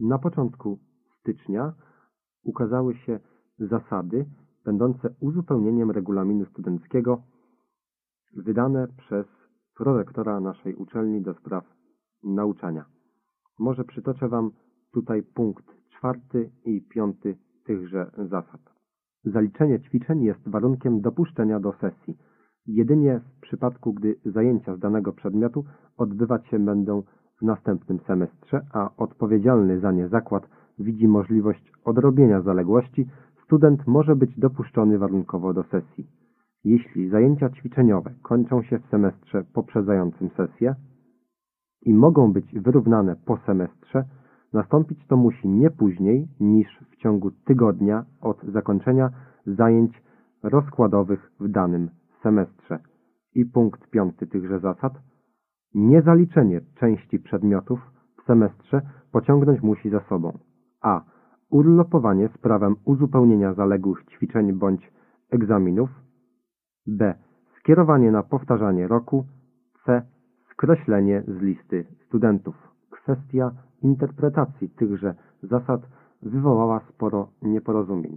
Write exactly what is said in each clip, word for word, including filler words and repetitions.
Na początku stycznia ukazały się zasady będące uzupełnieniem regulaminu studenckiego wydane przez prorektora naszej uczelni do spraw nauczania. Może przytoczę Wam tutaj punkt czwarty i piąty tychże zasad. Zaliczenie ćwiczeń jest warunkiem dopuszczenia do sesji. Jedynie w przypadku, gdy zajęcia z danego przedmiotu odbywać się będą w następnym semestrze, a odpowiedzialny za nie zakład widzi możliwość odrobienia zaległości, student może być dopuszczony warunkowo do sesji. Jeśli zajęcia ćwiczeniowe kończą się w semestrze poprzedzającym sesję i mogą być wyrównane po semestrze, nastąpić to musi nie później niż w ciągu tygodnia od zakończenia zajęć rozkładowych w danym semestrze. I punkt piąty tychże zasad. Niezaliczenie części przedmiotów w semestrze pociągnąć musi za sobą a. urlopowanie z prawem uzupełnienia zaległych ćwiczeń bądź egzaminów, b. skierowanie na powtarzanie roku, c. skreślenie z listy studentów. Kwestia interpretacji tychże zasad wywołała sporo nieporozumień.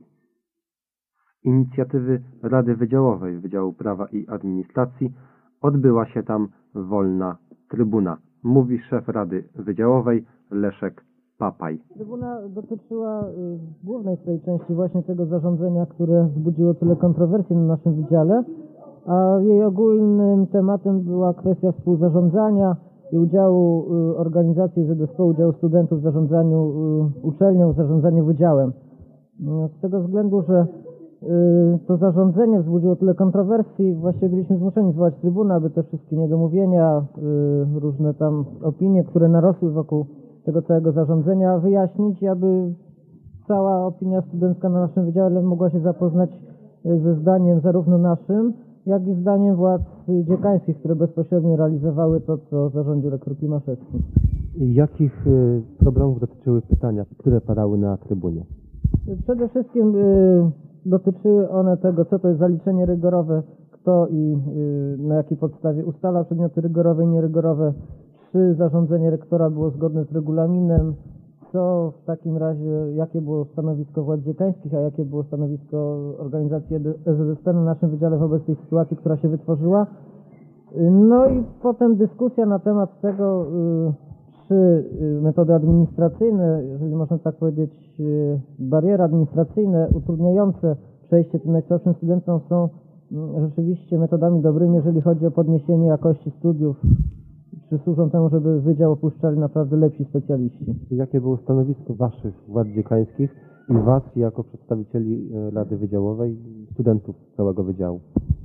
Z inicjatywy Rady Wydziałowej Wydziału Prawa i Administracji odbyła się tam wolna trybuna. Mówi szef Rady Wydziałowej Leszek Papaj. Trybuna dotyczyła y, w głównej swojej części właśnie tego zarządzenia, które wzbudziło tyle kontrowersji na naszym wydziale, a jej ogólnym tematem była kwestia współzarządzania i udziału y, organizacji Z S P, udziału studentów w zarządzaniu y, uczelnią, w zarządzaniu wydziałem. No, z tego względu, że y, to zarządzenie wzbudziło tyle kontrowersji, właśnie byliśmy zmuszeni zwołać trybunę, aby te wszystkie niedomówienia, y, różne tam opinie, które narosły wokół tego całego zarządzenia wyjaśnić i aby cała opinia studencka na naszym wydziale mogła się zapoznać ze zdaniem zarówno naszym, jak i zdaniem władz dziekańskich, które bezpośrednio realizowały to, co zarządził rektor Klimaszewski. Jakich y, problemów dotyczyły pytania, które padały na trybunie? Przede wszystkim y, dotyczyły one tego, co to jest zaliczenie rygorowe, kto i y, na jakiej podstawie ustala przedmioty rygorowe i nierygorowe, czy zarządzenie rektora było zgodne z regulaminem, co w takim razie, jakie było stanowisko władz dziekańskich, a jakie było stanowisko organizacji S Z S P na naszym wydziale wobec tej sytuacji, która się wytworzyła. No i potem dyskusja na temat tego, czy metody administracyjne, jeżeli można tak powiedzieć, bariery administracyjne utrudniające przejście tym najsłabszym studentom są rzeczywiście metodami dobrymi, jeżeli chodzi o podniesienie jakości studiów, czy służą temu, żeby wydział opuszczali naprawdę lepsi specjaliści. Jakie było stanowisko Waszych władz dziekańskich i Was jako przedstawicieli Rady Wydziałowej, studentów całego wydziału?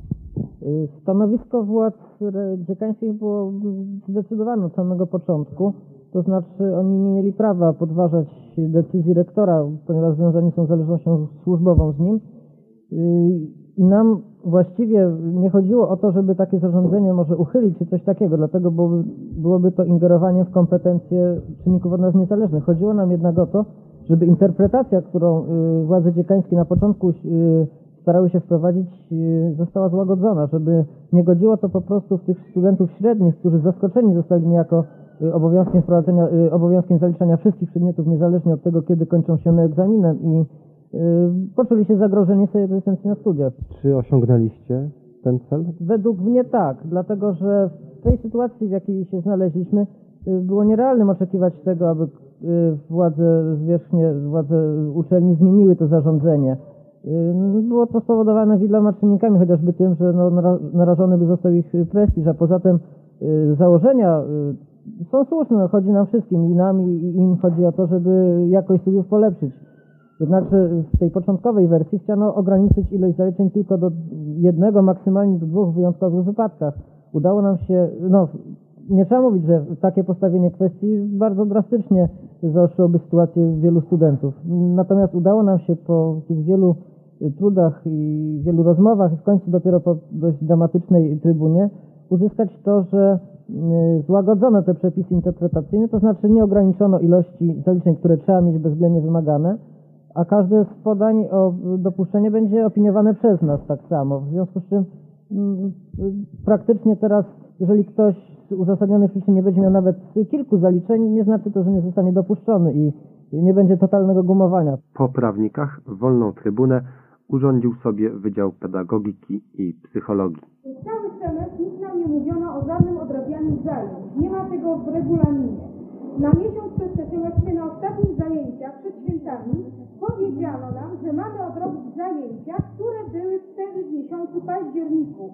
Stanowisko władz dziekańskich było zdecydowane od samego początku, to znaczy oni nie mieli prawa podważać decyzji rektora, ponieważ związani są zależnością służbową z nim. I nam właściwie nie chodziło o to, żeby takie zarządzenie może uchylić, czy coś takiego, dlatego byłoby, byłoby to ingerowanie w kompetencje czynników od nas niezależnych. Chodziło nam jednak o to, żeby interpretacja, którą y, władze dziekańskie na początku y, starały się wprowadzić, y, została złagodzona, żeby nie godziło to po prostu w tych studentów średnich, którzy zaskoczeni zostali niejako y, obowiązkiem wprowadzenia, y, obowiązkiem zaliczania wszystkich przedmiotów, niezależnie od tego, kiedy kończą się one egzaminem i poczuli się zagrożeni swojej egzystencji na studiach. Czy osiągnęliście ten cel? Według mnie tak, dlatego że w tej sytuacji, w jakiej się znaleźliśmy, było nierealnym oczekiwać tego, aby władze zwierzchnie, władze uczelni zmieniły to zarządzenie. Było to spowodowane wieloma czynnikami, chociażby tym, że no, narażony by został ich prestiż, a poza tym założenia są słuszne, chodzi nam wszystkim, i nam, i im chodzi o to, żeby jakość studiów polepszyć. Jednakże w tej początkowej wersji chciano ograniczyć ilość zaliczeń tylko do jednego, maksymalnie do dwóch w wyjątkowych wypadkach. Udało nam się, no nie trzeba mówić, że takie postawienie kwestii bardzo drastycznie zaostrzyłoby sytuację wielu studentów. Natomiast udało nam się po tych wielu trudach i wielu rozmowach i w końcu dopiero po dość dramatycznej trybunie uzyskać to, że złagodzono te przepisy interpretacyjne, to znaczy nie ograniczono ilości zaliczeń, które trzeba mieć bezwzględnie wymagane, a każde z podań o dopuszczenie będzie opiniowane przez nas tak samo. W związku z czym m, praktycznie teraz, jeżeli ktoś z uzasadnionych przyczyn nie będzie miał nawet kilku zaliczeń, nie znaczy to, że nie zostanie dopuszczony i nie będzie totalnego gumowania. Po prawnikach wolną trybunę urządził sobie Wydział Pedagogiki i Psychologii. Cały semestr nic nam nie mówiono o żadnym odrabianiu zajęć. Nie ma tego w regulaminie. Na miesiąc przed sesją, właściwie na ostatnich zajęciach przed świętami, powiedziano nam, że mamy odrobić zajęcia, które były wtedy w miesiącu październiku.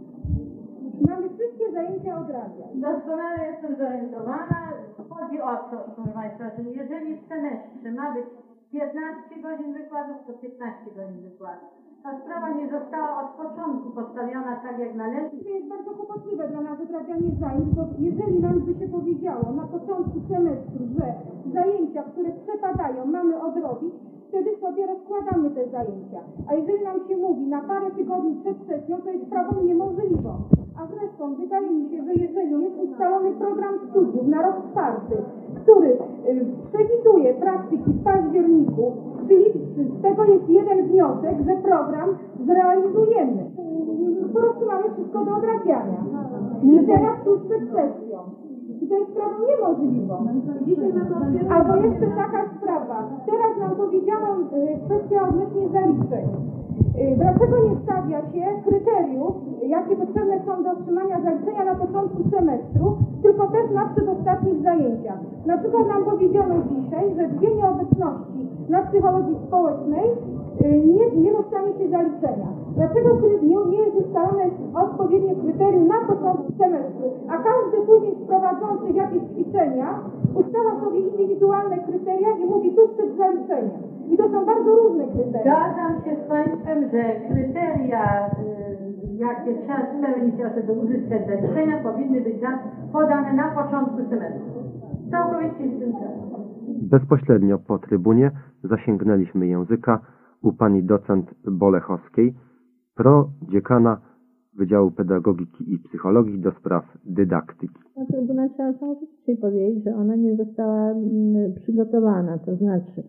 Mamy wszystkie zajęcia odrabiać. Doskonale jestem zorientowana. Chodzi o to, proszę Państwa, że jeżeli w semestrze ma być piętnaście godzin wykładów, to piętnaście godzin wykładów. Ta sprawa nie została od początku postawiona tak jak należy. To jest bardzo kłopotliwe dla nas odrabianie zajęć, bo jeżeli nam by się powiedziało na początku semestru, że zajęcia, które przepadają, mamy odrobić, wtedy sobie rozkładamy te zajęcia. A jeżeli nam się mówi na parę tygodni przed sesją, to jest sprawą niemożliwą. A zresztą wydaje mi się, że jeżeli jest ustalony program studiów na rok czwarty, który y, przewiduje praktyki w październiku, czyli z tego jest jeden wniosek, że program zrealizujemy. Po prostu mamy wszystko do odrabiania. I teraz tuż przed sesją. I to jest sprawą niemożliwą. Albo jeszcze taka sprawa. Teraz nam powiedziano y, kwestia odnośnie zaliczeń. Y, Dlaczego nie stawia się kryteriów, jakie potrzebne są do otrzymania zaliczenia na początku semestru, tylko też na przedostatnich zajęciach? Na przykład nam powiedziano dzisiaj, że dwie nieobecności na psychologii społecznej y, nie, nie dostanie się zaliczenia. Dlaczego kry- nie, nie jest ustalone odpowiednie kryterium na początku semestru, a każdy później z prowadzących jakieś ćwiczenia ustala sobie indywidualne kryteria i mówi tu przed zaliczeniem. I to są bardzo różne kryteria. Zgadzam się z Państwem, że kryteria, y, jakie trzeba spełnić, żeby uzyskać zaliczenia, powinny być za- podane na początku semestru. Całkowicie się z tym zgadzam. Bezpośrednio po trybunie zasięgnęliśmy języka u pani docent Bolechowskiej, prodziekana Wydziału Pedagogiki i Psychologii do spraw dydaktyki. No, Trybunał trzeba samocznie powiedzieć, że ona nie została mm, przygotowana, to znaczy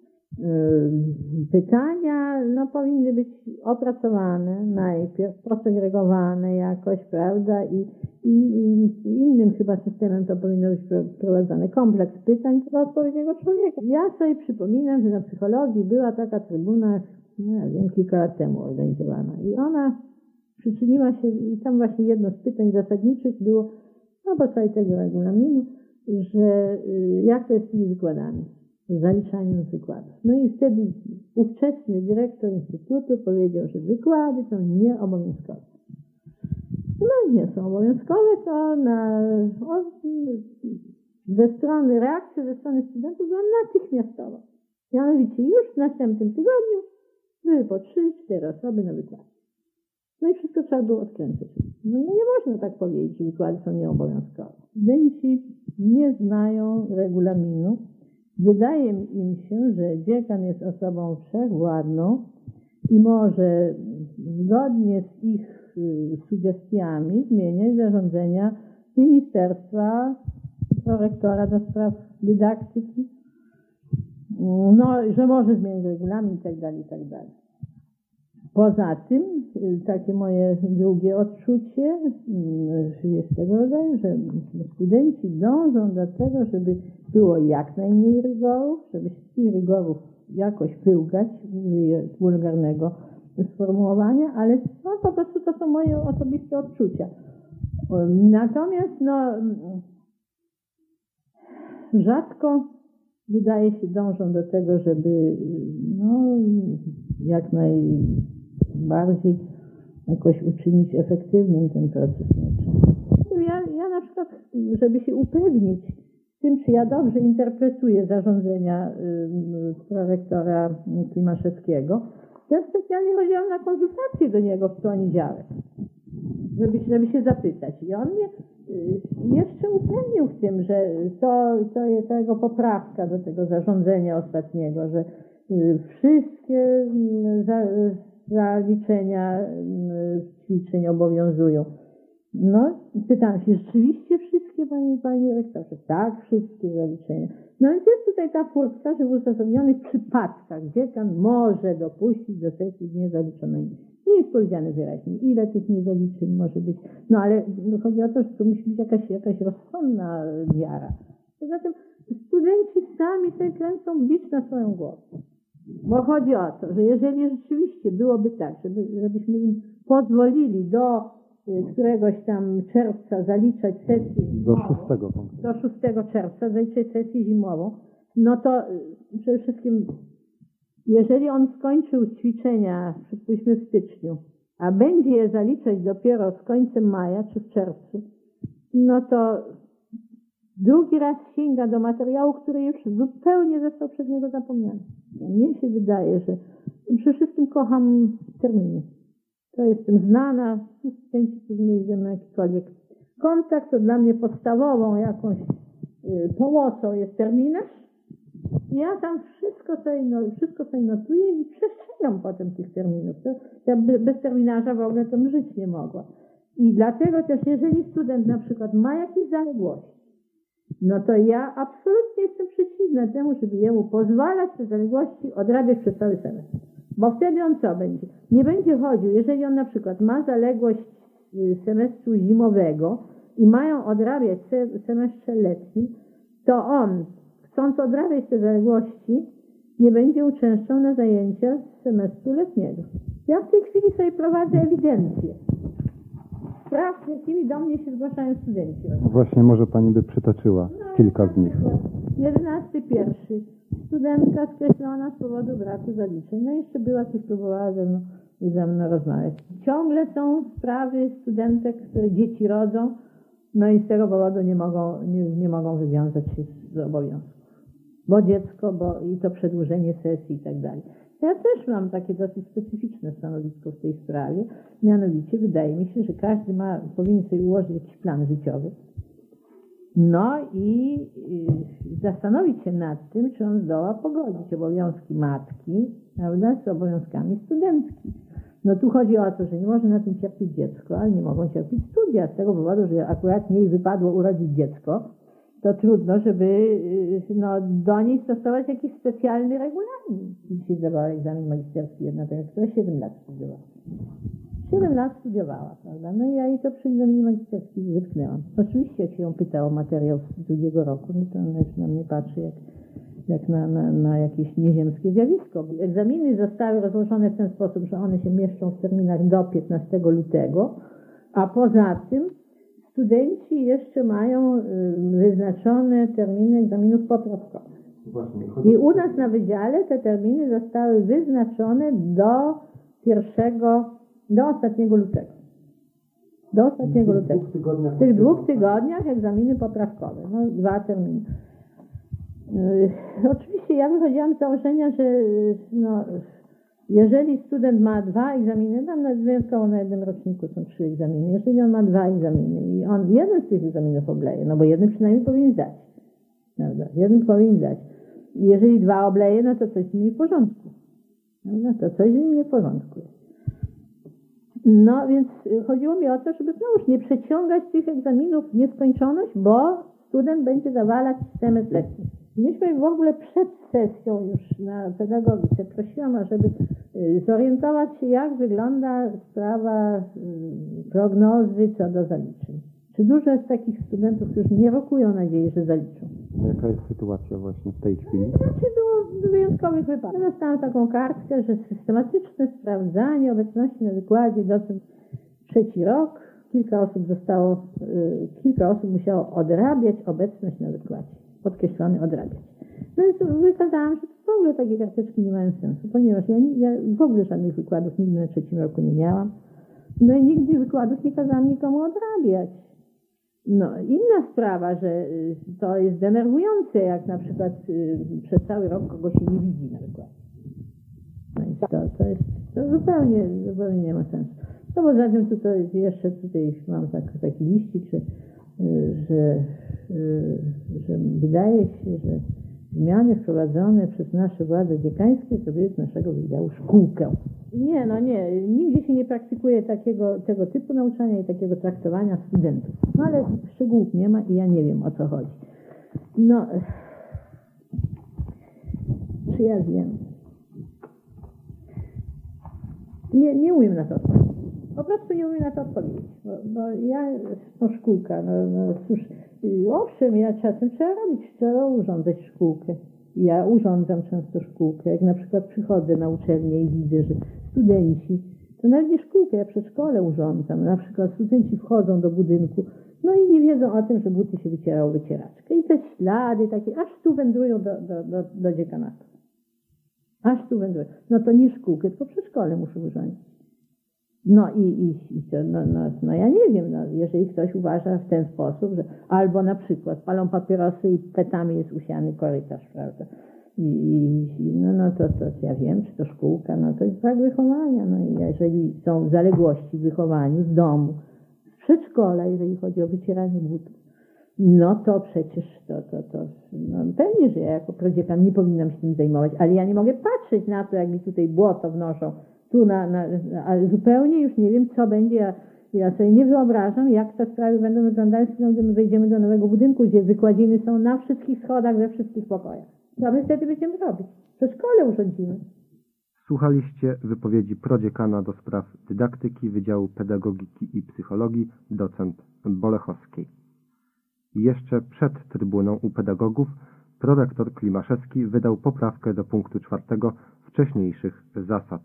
yy, pytania no, powinny być opracowane najpierw, posegregowane jakoś, prawda, i, i, i innym chyba systemem to powinno być prowadzone. Kompleks pytań do odpowiedniego człowieka. Ja sobie przypominam, że na psychologii była taka trybuna, no ja wiem, kilka lat temu organizowana i ona przyczyniła się, i tam właśnie jedno z pytań zasadniczych było na podstawie tego regulaminu, że y, jak to jest z tymi wykładami, z zaliczaniem wykładów. No i wtedy ówczesny dyrektor instytutu powiedział, że wykłady są nieobowiązkowe. No nie są obowiązkowe, to na, o, ze strony, reakcja ze strony studentów była natychmiastowa. Mianowicie już w następnym tygodniu były po trzy, cztery osoby na wykładzie. No i wszystko trzeba było odkręcić. No, no nie można tak powiedzieć, że wykłady są nieobowiązkowe. Studenci nie znają regulaminu. Wydaje im się, że dziekan jest osobą wszechwładną i może zgodnie z ich y, sugestiami zmieniać zarządzenia ministerstwa, prorektora do spraw dydaktyki. No, że może zmienić regulamin i tak dalej, i tak dalej. Poza tym, takie moje drugie odczucie jest tego rodzaju, że studenci dążą do tego, żeby było jak najmniej rygorów, żeby się z tych rygorów jakoś pyłgać, użyję wulgarnego sformułowania, ale no, po prostu to są moje osobiste odczucia. Natomiast no, rzadko wydaje się dążą do tego, żeby no, jak najbardziej jakoś uczynić efektywnym ten proces nauczania. Ja, ja na przykład, żeby się upewnić w tym, czy ja dobrze interpretuję zarządzenia y, prorektora Klimaszewskiego, ja specjalnie chodziłam na konsultację do niego w poniedziałek, żeby, żeby się zapytać. I on mnie y, jeszcze upewnił w tym, że to, to jest jego poprawka do tego zarządzenia ostatniego, że y, wszystkie y, za, zaliczenia y, ćwiczeń obowiązują. No, pytam się, rzeczywiście wszystkie, panie, panie rektorze? Tak, wszystkie zaliczenia. No więc jest tutaj ta furtka, że w uzasadnionych przypadkach dziekan może dopuścić do sesji niezaliczonymi. Nie jest powiedziane wyraźnie, ile tych niezaliczeń może być. No ale no, chodzi o to, że to musi być jakaś, jakaś rozsądna miara. Poza tym studenci sami sobie kręcą bicz na swoją głowę. Bo chodzi o to, że jeżeli rzeczywiście byłoby tak, żeby, żebyśmy im pozwolili do y, któregoś tam czerwca zaliczać sesję Do zimową, szóstego punktu. do szóstego czerwca zaliczyć sesję zimową, no to y, przede wszystkim, jeżeli on skończył ćwiczenia, przypuśćmy w styczniu, a będzie je zaliczać dopiero z końcem maja czy w czerwcu, no to drugi raz sięga do materiału, który już zupełnie został przez niego zapomniany. Mnie się wydaje, że przede wszystkim kocham terminy. To jestem znana, studenci, którzy mieli ze mną jakikolwiek kontakt, to dla mnie podstawową jakąś y, pomocą jest terminarz. Ja tam wszystko sobie, no, wszystko sobie notuję i przestrzegam potem tych terminów. To, ja bez terminarza w ogóle to bym żyć nie mogła. I dlatego też, jeżeli student na przykład ma jakieś zaległości, no to ja absolutnie jestem przeciwna temu, żeby jemu pozwalać te zaległości odrabiać przez cały semestr. Bo wtedy on co będzie? Nie będzie chodził, jeżeli on na przykład ma zaległość semestru zimowego i mają odrabiać w semestrze letnim, to on, chcąc odrabiać te zaległości, nie będzie uczęszczał na zajęcia z semestru letniego. Ja w tej chwili sobie prowadzę ewidencję spraw, z jakimi do mnie się zgłaszają studenci. Właśnie może Pani by przytoczyła kilka z nich. jedenasty pierwszy. Studentka skreślona z powodu braku zaliczeń. No jeszcze była, ktoś próbowała ze mną, ze mną rozmawiać. Ciągle są sprawy studentek, które dzieci rodzą, no i z tego powodu nie mogą, nie, nie mogą wywiązać się z obowiązków. Bo dziecko, bo i to przedłużenie sesji i tak dalej. Ja też mam takie dosyć specyficzne stanowisko w tej sprawie. Mianowicie wydaje mi się, że każdy ma, powinien sobie ułożyć jakiś plan życiowy. No i y, zastanowić się nad tym, czy on zdoła pogodzić obowiązki matki, prawda, z obowiązkami studentki. No tu chodzi o to, że nie może na tym cierpieć dziecko, ale nie mogą cierpieć studia. Z tego powodu, że akurat jej wypadło urodzić dziecko, to trudno, żeby y, no, do niej stosować jakiś specjalny regulamin. Dzisiaj zdawała egzamin magisterski jedna, która siedem lat studiowała. siedem lat studiowała, prawda? No i ja jej to przy egzaminie magisterskim wytknęłam. Oczywiście jak się ją pyta o materiał z drugiego roku, no to ona już na mnie patrzy jak, jak na, na, na jakieś nieziemskie zjawisko. Egzaminy zostały rozłożone w ten sposób, że one się mieszczą w terminach do piętnastego lutego, a poza tym studenci jeszcze mają wyznaczone terminy egzaminów poprawkowych. I u nas na wydziale te terminy zostały wyznaczone do pierwszego, do ostatniego lutego. Do ostatniego lutego. W tych dwóch tygodniach egzaminy poprawkowe. No, dwa terminy. Yy, oczywiście ja wychodziłam z założenia, że no, jeżeli student ma dwa egzaminy, tam nawet wyjątkowo na jednym roczniku są trzy egzaminy, jeżeli on ma dwa egzaminy i on jeden z tych egzaminów obleje, no bo jeden przynajmniej powinien zdać, prawda? Jeden powinien zdać. Jeżeli dwa obleje, no to coś z nim nie w porządku. No to coś z nim nie w porządku. No więc chodziło mi o to, żeby znowuż nie przeciągać tych egzaminów w nieskończoność, bo student będzie zawalać semestr letni. Myśmy w ogóle przed sesją już na pedagogice prosiłam, ażeby zorientować się, jak wygląda sprawa prognozy co do zaliczeń. Czy dużo jest takich studentów, którzy nie rokują nadziei, że zaliczą? Jaka jest sytuacja właśnie w tej chwili? Raczej było w wyjątkowych wypadkach. Ja dostałam taką kartkę, że systematyczne sprawdzanie obecności na wykładzie docent trzeci rok. Kilka osób zostało, kilka osób musiało odrabiać obecność na wykładzie. Podkreślony odrabiać. No więc wykazałam, że w ogóle takie karteczki nie mają sensu, ponieważ ja, ja w ogóle żadnych wykładów nigdy na trzecim roku nie miałam. No i nigdy wykładów nie kazałam nikomu odrabiać. No, inna sprawa, że to jest denerwujące, jak na przykład przez cały rok kogoś się nie widzi na wykładzie. No i to, to jest, to zupełnie, zupełnie nie ma sensu. No poza tym tutaj jeszcze tutaj mam tak, taki liścik, że, że, że wydaje się, że zmiany wprowadzone przez nasze władze dziekańskie zrobiły z naszego wydziału szkółkę. Nie, no nie, nigdzie się nie praktykuje takiego, tego typu nauczania i takiego traktowania studentów. No ale szczegółów nie ma i ja nie wiem, o co chodzi. No, czy ja wiem? Nie, nie umiem na to odpowiedzieć. Po prostu nie umiem na to odpowiedzieć, bo, bo ja, to szkółka, no, no cóż, Y, Owszem, ja czasem trzeba robić, trzeba urządzać szkółkę. Ja urządzam często szkółkę. Jak na przykład przychodzę na uczelnię i widzę, że studenci, to nawet nie szkółkę, ja przedszkole urządzam. Na przykład studenci wchodzą do budynku, no i nie wiedzą o tym, że buty się wycierało wycieraczkę. I te ślady takie, aż tu wędrują do, do, do, do dziekanatu. Aż tu wędrują. No to nie szkółkę, tylko przedszkole muszę urządzić. No i, i, i to, no, no, no ja nie wiem, no, jeżeli ktoś uważa w ten sposób, że albo na przykład palą papierosy i petami jest usiany korytarz, prawda? I, i no, no to, to ja wiem, czy to szkółka, no to jest brak wychowania. No i jeżeli są zaległości w wychowaniu z domu, z przedszkola, jeżeli chodzi o wycieranie butów, no to przecież to, to, to no pewnie, że ja jako prodziekan nie powinnam się tym zajmować, ale ja nie mogę patrzeć na to, jak mi tutaj błoto wnoszą, tu na, na, ale zupełnie już nie wiem, co będzie. Ja, ja sobie nie wyobrażam, jak te sprawy będą wyglądały, gdy my wejdziemy do nowego budynku, gdzie wykładziny są na wszystkich schodach, we wszystkich pokojach. Co my wtedy będziemy robić? W szkole urządzimy. Słuchaliście wypowiedzi prodziekana do spraw dydaktyki Wydziału Pedagogiki i Psychologii docent Bolechowskiej. Jeszcze przed trybuną u pedagogów prorektor Klimaszewski wydał poprawkę do punktu czwartego wcześniejszych zasad.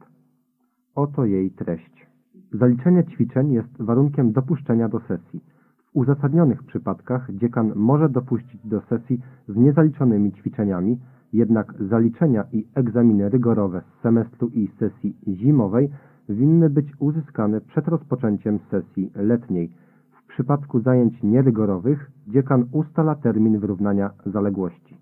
Oto jej treść. Zaliczenie ćwiczeń jest warunkiem dopuszczenia do sesji. W uzasadnionych przypadkach dziekan może dopuścić do sesji z niezaliczonymi ćwiczeniami, jednak zaliczenia i egzaminy rygorowe z semestru i sesji zimowej winny być uzyskane przed rozpoczęciem sesji letniej. W przypadku zajęć nierygorowych dziekan ustala termin wyrównania zaległości.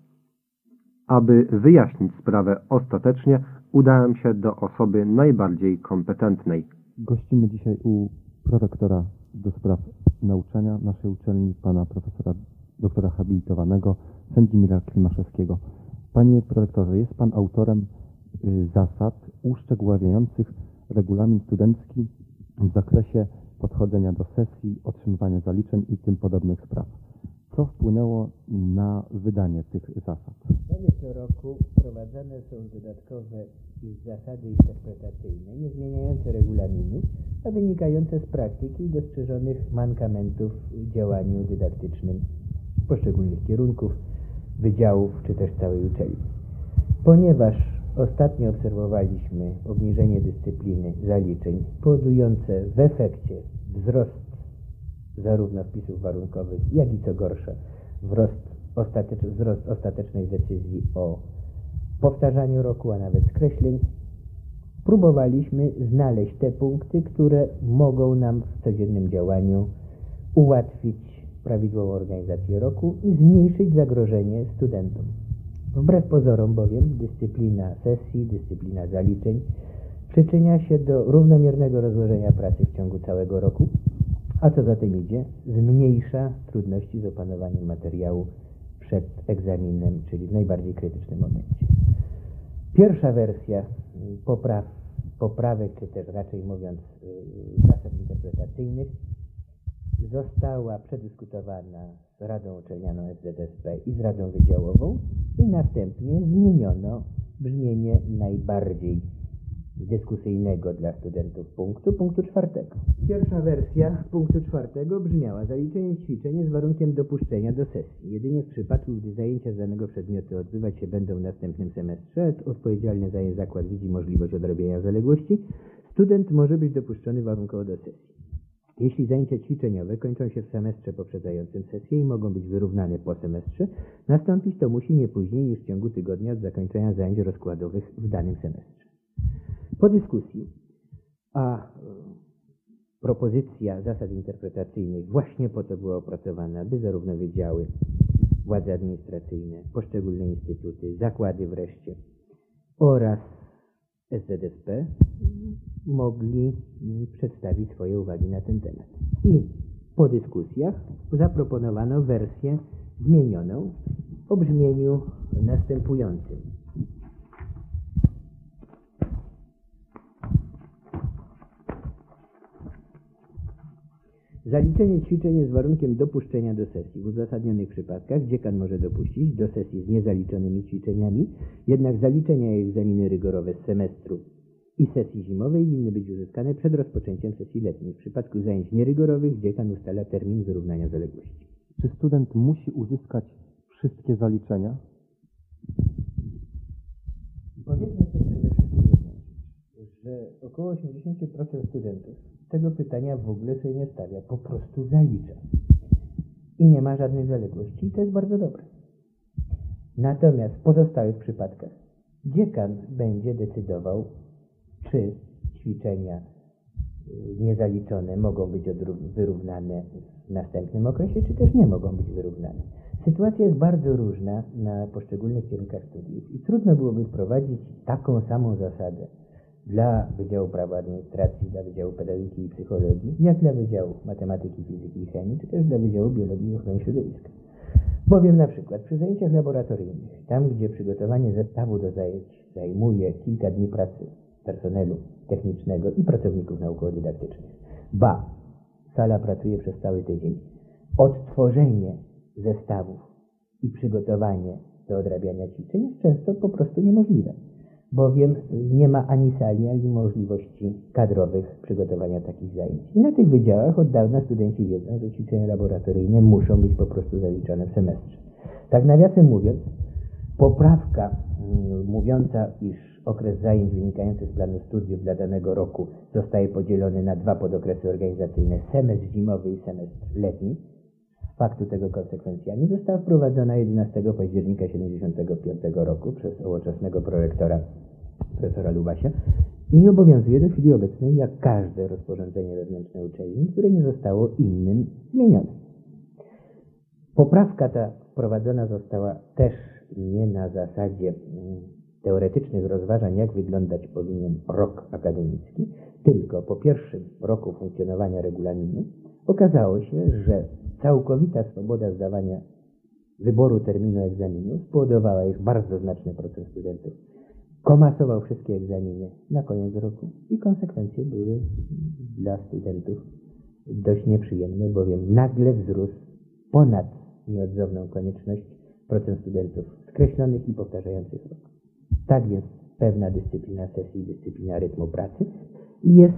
Aby wyjaśnić sprawę ostatecznie, udałem się do osoby najbardziej kompetentnej. Gościmy dzisiaj u prorektora do spraw nauczania naszej uczelni, pana profesora doktora habilitowanego Sędzimira Klimaszewskiego. Panie prorektorze, jest pan autorem y, zasad uszczegóławiających regulamin studencki w zakresie podchodzenia do sesji, otrzymywania zaliczeń i tym podobnych spraw. Co wpłynęło na wydanie tych zasad? Co roku wprowadzane są dodatkowe zasady interpretacyjne, nie zmieniające regulaminu, a wynikające z praktyki i dostrzeżonych mankamentów w działaniu dydaktycznym poszczególnych kierunków, wydziałów czy też całej uczelni. Ponieważ ostatnio obserwowaliśmy obniżenie dyscypliny zaliczeń, powodujące w efekcie wzrost zarówno wpisów warunkowych, jak i co gorsze, wzrost, ostatecz, wzrost ostatecznych decyzji o powtarzaniu roku, a nawet skreśleń, próbowaliśmy znaleźć te punkty, które mogą nam w codziennym działaniu ułatwić prawidłową organizację roku i zmniejszyć zagrożenie studentom. Wbrew pozorom bowiem dyscyplina sesji, dyscyplina zaliczeń przyczynia się do równomiernego rozłożenia pracy w ciągu całego roku, a co za tym idzie, zmniejsza trudności z opanowaniem materiału przed egzaminem, czyli w najbardziej krytycznym momencie. Pierwsza wersja popraw, poprawek, czy też raczej mówiąc zasad interpretacyjnych, została przedyskutowana z Radą Uczelnianą S Z S P i z Radą Wydziałową i następnie zmieniono brzmienie najbardziej dyskusyjnego dla studentów punktu, punktu czwartego. Pierwsza wersja punktu czwartego brzmiała: zaliczenie ćwiczeń jest warunkiem dopuszczenia do sesji. Jedynie w przypadku, gdy zajęcia z danego przedmiotu odbywać się będą w następnym semestrze, odpowiedzialny za je zakład widzi możliwość odrobienia zaległości, student może być dopuszczony warunkowo do sesji. Jeśli zajęcia ćwiczeniowe kończą się w semestrze poprzedzającym sesję i mogą być wyrównane po semestrze, nastąpić to musi nie później niż w ciągu tygodnia od zakończenia zajęć rozkładowych w danym semestrze. Po dyskusji, a propozycja zasad interpretacyjnych właśnie po to była opracowana, aby zarówno wydziały, władze administracyjne, poszczególne instytuty, zakłady wreszcie oraz S Z S P mogli przedstawić swoje uwagi na ten temat. I po dyskusjach zaproponowano wersję zmienioną o brzmieniu następującym. Zaliczenie ćwiczeń jest warunkiem dopuszczenia do sesji. W uzasadnionych przypadkach dziekan może dopuścić do sesji z niezaliczonymi ćwiczeniami, jednak zaliczenia i egzaminy rygorowe z semestru i sesji zimowej winny być uzyskane przed rozpoczęciem sesji letniej. W przypadku zajęć nierygorowych dziekan ustala termin wyrównania zaległości. Czy student musi uzyskać wszystkie zaliczenia? Powiedzmy sobie przede wszystkim jedną rzecz, że około osiemdziesiąt procent studentów tego pytania w ogóle sobie nie stawia, po prostu zalicza. I nie ma żadnych zaległości i to jest bardzo dobre. Natomiast w pozostałych przypadkach dziekan będzie decydował, czy ćwiczenia niezaliczone mogą być wyrównane w następnym okresie, czy też nie mogą być wyrównane. Sytuacja jest bardzo różna na poszczególnych kierunkach studiów i trudno byłoby wprowadzić taką samą zasadę dla Wydziału Prawa Administracji, dla Wydziału Pedagogiki i Psychologii, jak dla Wydziału Matematyki, Fizyki i Chemii, czy też dla Wydziału Biologii i Ochrony Środowiska. Bowiem na przykład przy zajęciach laboratoryjnych, tam gdzie przygotowanie zestawu do zajęć zajmuje kilka dni pracy personelu technicznego i pracowników naukowo-dydaktycznych, ba, sala pracuje przez cały tydzień, odtworzenie zestawów i przygotowanie do odrabiania ćwiczeń jest często po prostu niemożliwe, bowiem nie ma ani sali, ani możliwości kadrowych przygotowania takich zajęć. I na tych wydziałach od dawna studenci wiedzą, że ćwiczenia laboratoryjne muszą być po prostu zaliczane w semestrze. Tak nawiasem mówiąc, poprawka mm, mówiąca, iż okres zajęć wynikający z planu studiów dla danego roku zostaje podzielony na dwa podokresy organizacyjne, semestr zimowy i semestr letni, z faktu tego konsekwencjami, została wprowadzona jedenastego października tysiąc dziewięćset siedemdziesiątego piątego roku przez ołoczesnego prorektora profesora Lubasia i obowiązuje do chwili obecnej jak każde rozporządzenie wewnętrzne uczelni, które nie zostało innym zmienione. Poprawka ta wprowadzona została też nie na zasadzie teoretycznych rozważań, jak wyglądać powinien rok akademicki, tylko po pierwszym roku funkcjonowania regulaminu okazało się, że całkowita swoboda zdawania wyboru terminu egzaminu spowodowała, iż bardzo znaczny procent studentów komasował wszystkie egzaminy na koniec roku i konsekwencje były dla studentów dość nieprzyjemne, bowiem nagle wzrósł ponad nieodzowną konieczność procent studentów skreślonych i powtarzających rok. Tak więc pewna dyscyplina sesji, dyscyplina rytmu pracy jest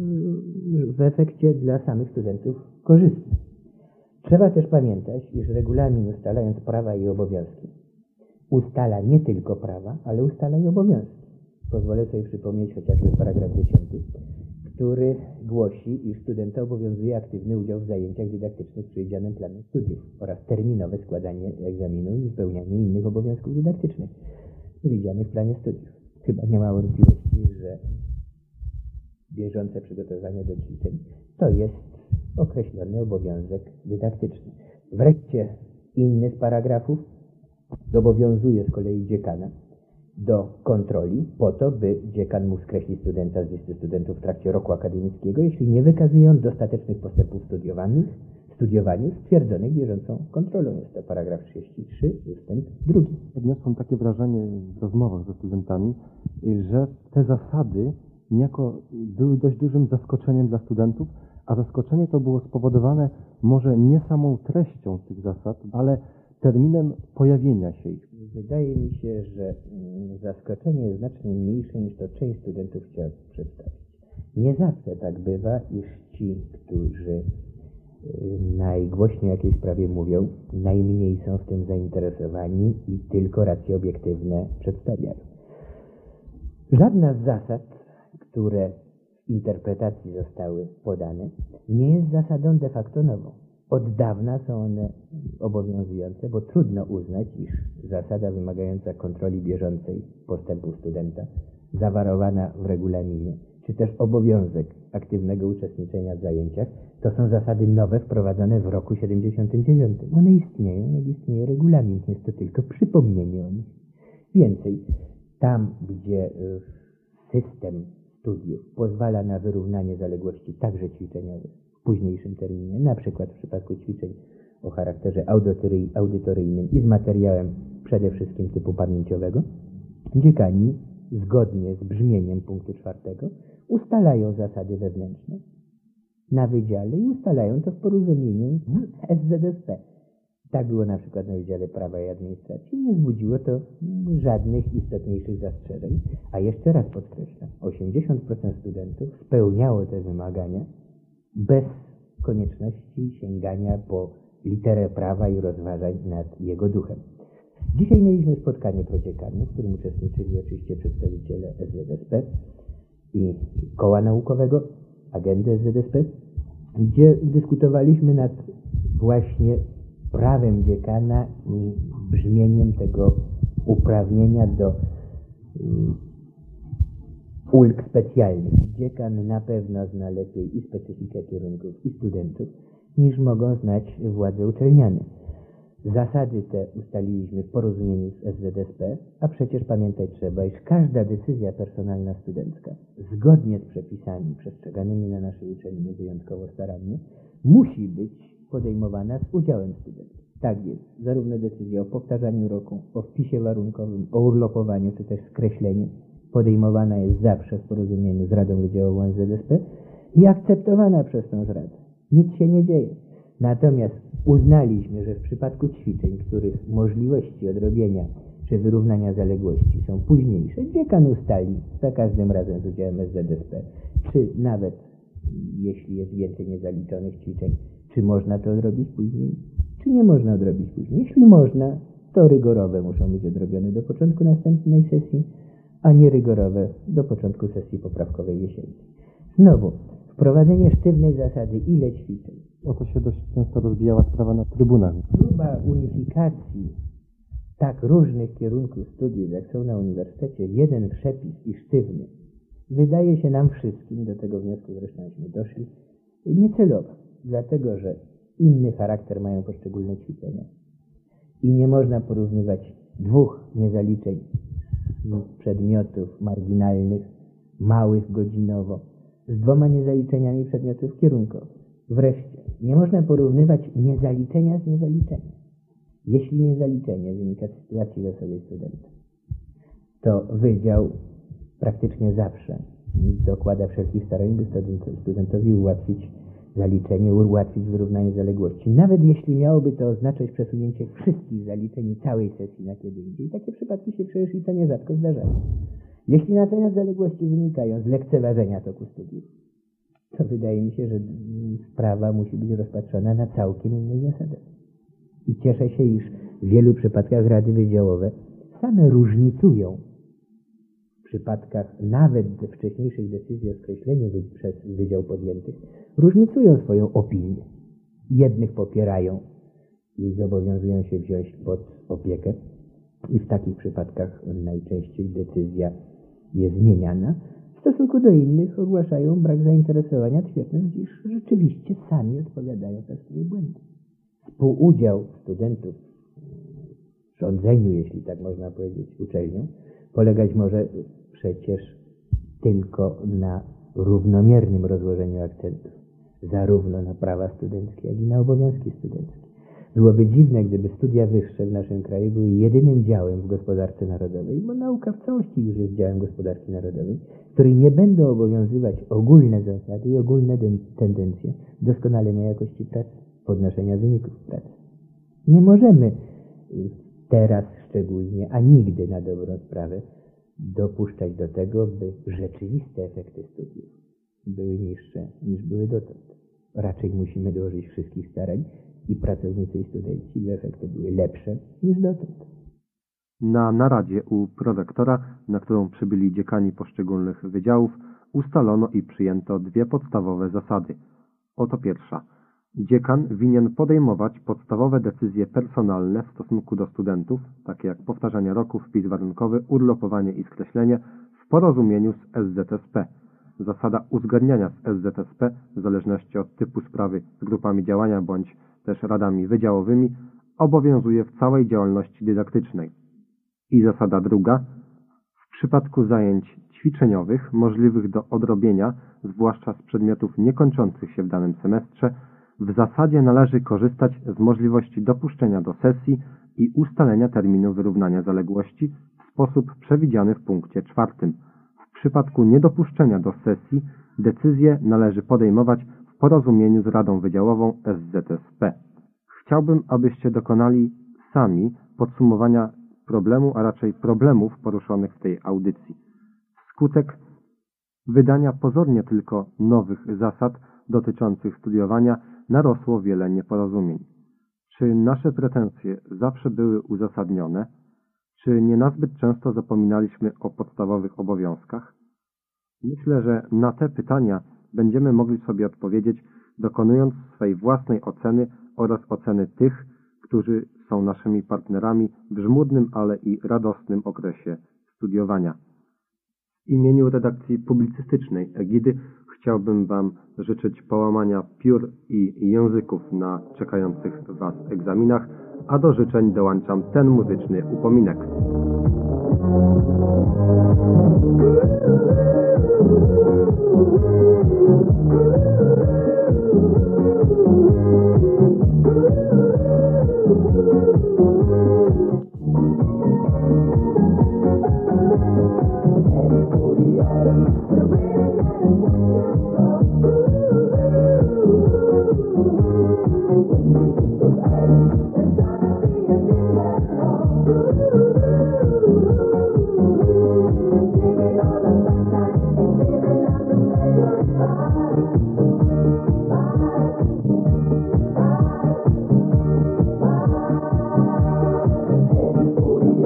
w efekcie dla samych studentów korzystna. Trzeba też pamiętać, iż regulamin, ustalając prawa i obowiązki, ustala nie tylko prawa, ale ustala i obowiązki. Pozwolę sobie przypomnieć chociażby paragraf dziesiąty, który głosi, iż studenta obowiązuje aktywny udział w zajęciach dydaktycznych przewidzianym planem studiów oraz terminowe składanie egzaminu i wypełnianie innych obowiązków dydaktycznych przewidzianych w planie studiów. Chyba nie ma wątpliwości, że bieżące przygotowanie do ćwiczeń to jest określony obowiązek dydaktyczny. Wreszcie inny z paragrafów zobowiązuje z kolei dziekana do kontroli po to, by dziekan mógł skreślić studenta z listy studentów w trakcie roku akademickiego, jeśli nie wykazuje on dostatecznych postępów studiowanych, studiowaniu stwierdzonych bieżącą kontrolą. Jest to paragraf trzydziesty trzeci, ustęp drugi. Odniosłem takie wrażenie w rozmowach ze studentami, że te zasady niejako były dość dużym zaskoczeniem dla studentów, a zaskoczenie to było spowodowane może nie samą treścią tych zasad, ale terminem pojawienia się ich. Wydaje mi się, że zaskoczenie jest znacznie mniejsze niż to część studentów chciała przedstawić. Nie zawsze tak bywa, iż ci, którzy najgłośniej o jakiejś sprawie mówią, najmniej są w tym zainteresowani i tylko racje obiektywne przedstawiają. Żadna z zasad, które w interpretacji zostały podane, nie jest zasadą de facto nową. Od dawna są one obowiązujące, bo trudno uznać, iż zasada wymagająca kontroli bieżącej postępu studenta, zawarowana w regulaminie, czy też obowiązek aktywnego uczestniczenia w zajęciach, to są zasady nowe wprowadzone w roku siedemdziesiątym dziewiątym. One istnieją, jak istnieje regulamin, jest to tylko przypomnienie o nich. Więcej, tam gdzie system studiów pozwala na wyrównanie zaległości także ćwiczeniowych w późniejszym terminie, na przykład w przypadku ćwiczeń o charakterze audytoryjnym i z materiałem przede wszystkim typu pamięciowego, dziekani zgodnie z brzmieniem punktu czwartego ustalają zasady wewnętrzne na wydziale i ustalają to w porozumieniu z S Z S P. Tak było na przykład na Wydziale Prawa i Administracji. Nie wzbudziło to żadnych istotniejszych zastrzeżeń. A jeszcze raz podkreślam, osiemdziesiąt procent studentów spełniało te wymagania bez konieczności sięgania po literę prawa i rozważań nad jego duchem. Dzisiaj mieliśmy spotkanie prodziekanów, w którym uczestniczyli oczywiście przedstawiciele S Z S P i Koła Naukowego, agendy S Z S P, gdzie dyskutowaliśmy nad właśnie prawem dziekana i brzmieniem tego uprawnienia do um, ulg specjalnych. Dziekan na pewno zna lepiej i specyfikę kierunków, i studentów, niż mogą znać władze uczelniane. Zasady te ustaliliśmy w porozumieniu z S Z S P, a przecież pamiętać trzeba, iż każda decyzja personalna studencka, zgodnie z przepisami przestrzeganymi na naszej uczelni wyjątkowo starannie, musi być podejmowana z udziałem studentów. Tak jest, zarówno decyzja o powtarzaniu roku, o wpisie warunkowym, o urlopowaniu czy też skreśleniu podejmowana jest zawsze w porozumieniu z Radą Wydziałową S Z S P i akceptowana przez tą Radę. Nic się nie dzieje. Natomiast uznaliśmy, że w przypadku ćwiczeń, których możliwości odrobienia czy wyrównania zaległości są późniejsze, dziekan ustali za każdym razem z udziałem S Z S P, czy nawet jeśli jest więcej niezaliczonych ćwiczeń, czy można to odrobić później, czy nie można odrobić później. Jeśli można, to rygorowe muszą być odrobione do początku następnej sesji, a nie rygorowe do początku sesji poprawkowej jesiennej. Znowu, wprowadzenie sztywnej zasady, ile ćwiczeń. O to się dość często rozbijała sprawa na trybunach. Próba unifikacji tak różnych kierunków studiów, jak są na uniwersytecie, w jeden przepis i sztywny, wydaje się nam wszystkim, do tego wniosku zresztąśmy doszli, niecelowa, dlatego że inny charakter mają poszczególne ćwiczenia. I nie można porównywać dwóch niezaliczeń przedmiotów marginalnych, małych godzinowo, z dwoma niezaliczeniami przedmiotów kierunkowych. Wreszcie, nie można porównywać niezaliczenia z niezaliczeniem. Jeśli niezaliczenie wynika z sytuacji losowej studenta, to wydział praktycznie zawsze dokłada wszelkich starań, by studentowi ułatwić zaliczenie, ułatwić wyrównanie zaległości. Nawet jeśli miałoby to oznaczać przesunięcie wszystkich zaliczeń i całej sesji na kiedy indziej, takie przypadki się przecież i to nierzadko zdarzają. Jeśli natomiast zaległości wynikają z lekceważenia toku studiów, to wydaje mi się, że sprawa musi być rozpatrzona na całkiem innej zasadach. I cieszę się, iż w wielu przypadkach rady wydziałowe same różnicują w przypadkach nawet wcześniejszych decyzji o skreśleniu przez wydział podjętych, różnicują swoją opinię. Jednych popierają i zobowiązują się wziąć pod opiekę i w takich przypadkach najczęściej decyzja jest zmieniana. W stosunku do innych ogłaszają brak zainteresowania, twierdząc, iż rzeczywiście sami odpowiadają za swoje błędy. Współudział studentów w rządzeniu, jeśli tak można powiedzieć, uczelnią, polegać może przecież tylko na równomiernym rozłożeniu akcentów, zarówno na prawa studenckie, jak i na obowiązki studenckie. Byłoby dziwne, gdyby studia wyższe w naszym kraju były jedynym działem w gospodarce narodowej, bo nauka w całości już jest działem gospodarki narodowej, w której nie będą obowiązywać ogólne zasady i ogólne tendencje doskonalenia jakości pracy, podnoszenia wyników pracy. Nie możemy teraz szczególnie, a nigdy na dobrą sprawę, dopuszczać do tego, by rzeczywiste efekty studiów były niższe niż były dotąd. Raczej musimy dołożyć wszystkich starań i pracownicy i studenci, by efekty były lepsze niż dotąd. Na naradzie u prorektora, na którą przybyli dziekani poszczególnych wydziałów, ustalono i przyjęto dwie podstawowe zasady. Oto pierwsza. Dziekan winien podejmować podstawowe decyzje personalne w stosunku do studentów, takie jak powtarzanie roku, wpis warunkowy, urlopowanie i skreślenie, w porozumieniu z S Z S P. Zasada uzgadniania z S Z S P, w zależności od typu sprawy z grupami działania bądź też radami wydziałowymi, obowiązuje w całej działalności dydaktycznej. I zasada druga. W przypadku zajęć ćwiczeniowych możliwych do odrobienia, zwłaszcza z przedmiotów niekończących się w danym semestrze, w zasadzie należy korzystać z możliwości dopuszczenia do sesji i ustalenia terminu wyrównania zaległości w sposób przewidziany w punkcie czwartym. W przypadku niedopuszczenia do sesji decyzję należy podejmować w porozumieniu z Radą Wydziałową S Z S P. Chciałbym, abyście dokonali sami podsumowania problemu, a raczej problemów poruszonych w tej audycji. Wskutek wydania pozornie tylko nowych zasad dotyczących studiowania narosło wiele nieporozumień. Czy nasze pretensje zawsze były uzasadnione? Czy nie nazbyt często zapominaliśmy o podstawowych obowiązkach? Myślę, że na te pytania będziemy mogli sobie odpowiedzieć, dokonując swej własnej oceny oraz oceny tych, którzy są naszymi partnerami w żmudnym, ale i radosnym okresie studiowania. W imieniu redakcji publicystycznej Egidy chciałbym Wam życzyć połamania piór i języków na czekających Was egzaminach, a do życzeń dołączam ten muzyczny upominek.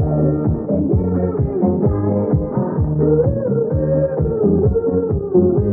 Thank you.